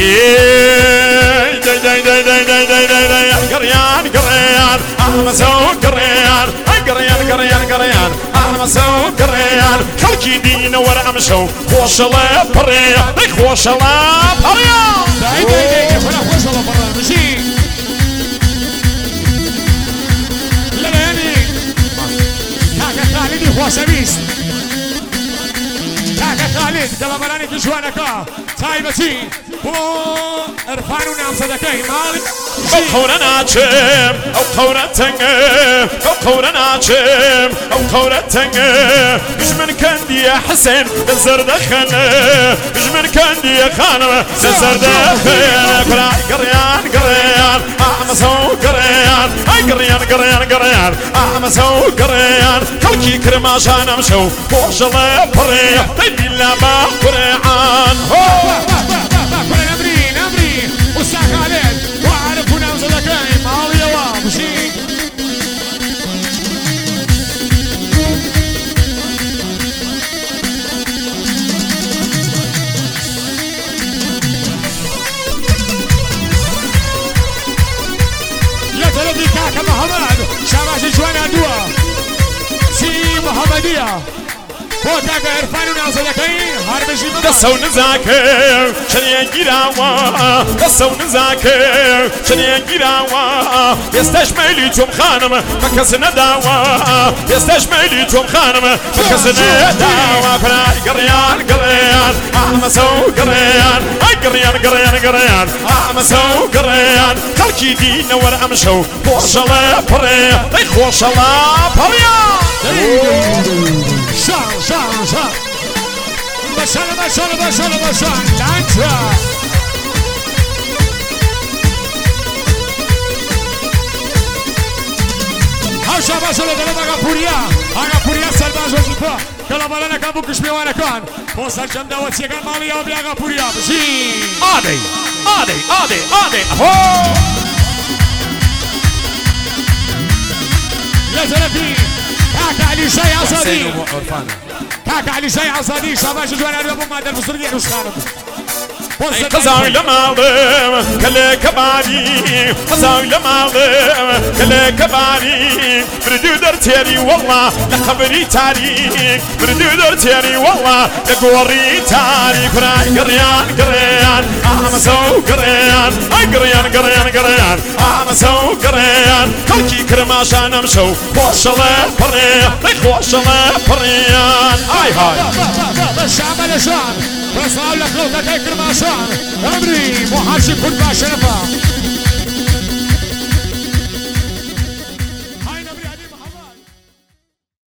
قريان قريان أحمسو قريان قريان قريان قريان أحمسو قريان خلقي دين ورا أمشو خوش الله بريا خوش الله بريا داي فلا خوش الله بريا مشي لا يعني كاكا خالدي خوش بيست كاكا خالد دابا براني كجوانكا تايبتي بو ارفان ونعم صدقي مالك أو قورة ناچم أو قورة تنگه أو قورة ناچم أو قورة تنگه مش من كندي يا حسين بالزرد خانه مش من كندي يا خانه بالزرد خانه فراي قريان قريان أحمسو قريان أي قريان قريان قريان أحمسو قريان خلقي كرماشان أمشو خوش الله بريا تدي لا ما قريان نمري وساق عليك وعارف ونعم صدقي مالي يا مشي لا تلدي كاكا محمد شاباش جوانا دوا سي محمدية فوتاك عرفان ونعم صدقي هاربشي مدى دسو نزاكر شنيا جيراوا دسو نزاكر شنيا جيراوا يستشملي توم خانم فكسنا داوا يستشملي توم خانم فكسنا داوا فراي قريان قريان أحمسو قريان أي قريان قريان قريان أحمسو قريان خلقي دين ورا أمشو خوش الله بريا أي خوش الله بريا شان بشان لانترا هاشا باشا لدلم اغا پوریا سرباز وزیپا کلا بالانا کان بو کشمیوانا کان بوسر جمدا وچیگان مالیا و بیاغا پوریا بشی آدی آدی آدی آدی اهو لزلفي كاكا علي شاي عصادي كاكا علي شاي عصادي شاباش جوانا ابو مادر بصرية نسخانم قزاوي لماضم كلي كباري قزاوي لماضم كلي كباري بردو درتيري والله لقبري تاريخ بردو درتيري والله لقوري تاريخ فراي قريان قريان أحمسو قريان أي قريان قريان قريان أحمسو قريان كلكي كرماشان أمشو خوش الله بريان خوش الله بريان أي هاي الشعب لشان بس أقول لك لو تكيكر ماشان أمري محاشي كل باشرفة